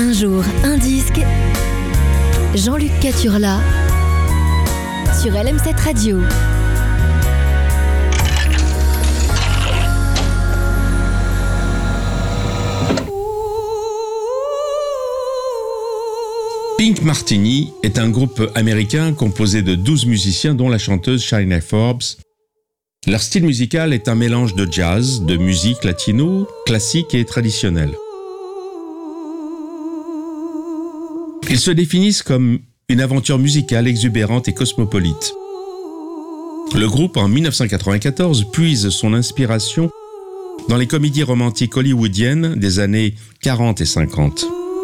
Un jour, un disque. Jean-Luc Caturla sur LM7 Radio. Pink Martini est un groupe américain composé de 12 musiciens dont la chanteuse Shania Forbes. Leur style musical est un mélange de jazz, de musique latino, classique et traditionnelle. Ils se définissent comme une aventure musicale exubérante et cosmopolite. Le groupe, en 1994, puise son inspiration dans les comédies romantiques hollywoodiennes des années 40 et 50.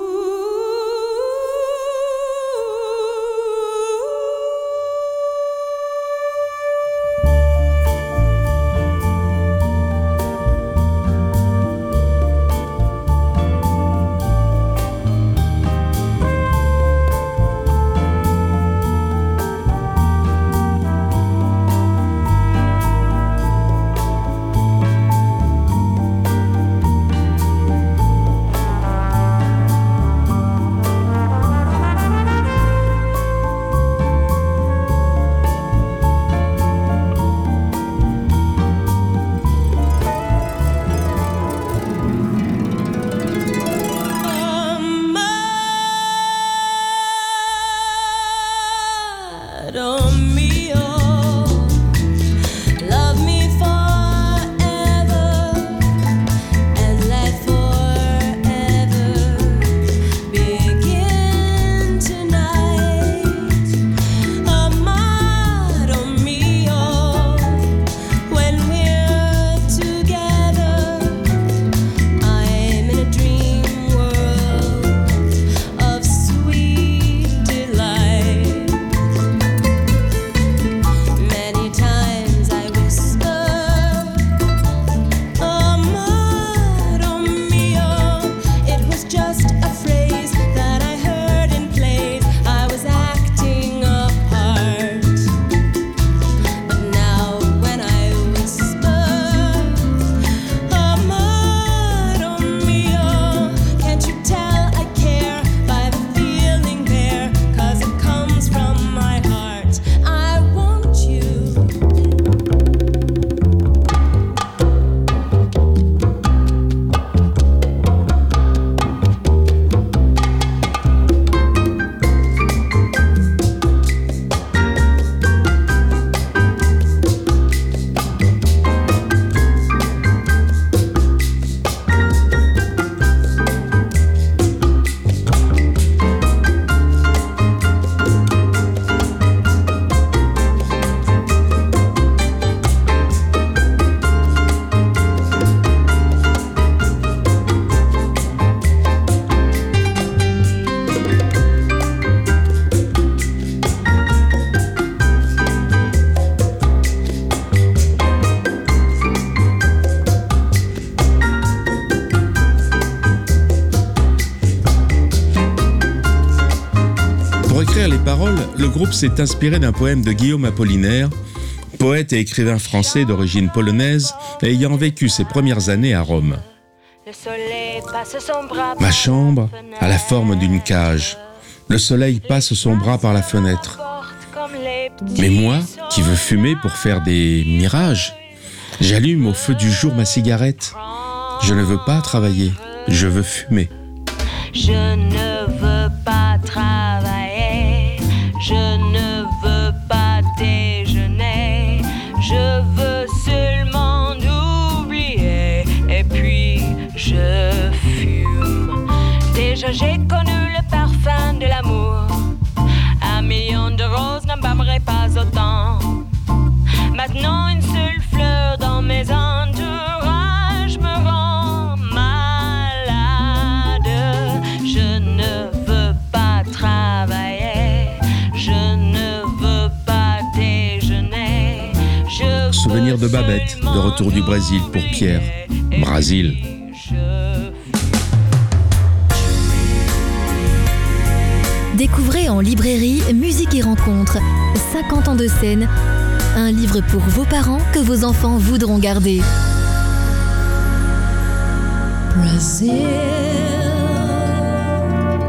Le groupe s'est inspiré d'un poème de Guillaume Apollinaire, poète et écrivain français d'origine polonaise ayant vécu ses premières années à Rome. Ma chambre a la forme d'une cage. Le soleil passe son bras par la fenêtre. Mais moi, qui veux fumer pour faire des mirages, j'allume au feu du jour ma cigarette. Je ne veux pas travailler, je veux fumer. Je ne veux pas travailler, je ne veux pas déjeuner, je veux seulement oublier et puis je fume. Déjà j'ai connu le parfum de l'amour, 1 million de roses n'embâmerait pas autant. Maintenant une seule fleur dans mes entourages me rend malade. Je ne veux pas travailler, je ne veux pas déjeuner. Souvenir de Babette, de retour du Brésil pour Pierre. Brésil. Découvrez en librairie Musique et Rencontres, 50 ans de scène, un livre pour vos parents que vos enfants voudront garder. Brazil,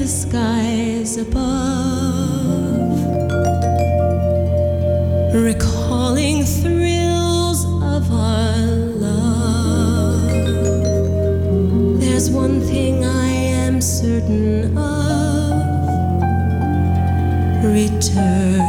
the skies above, recalling thrills of our love. There's one thing I am certain of: return.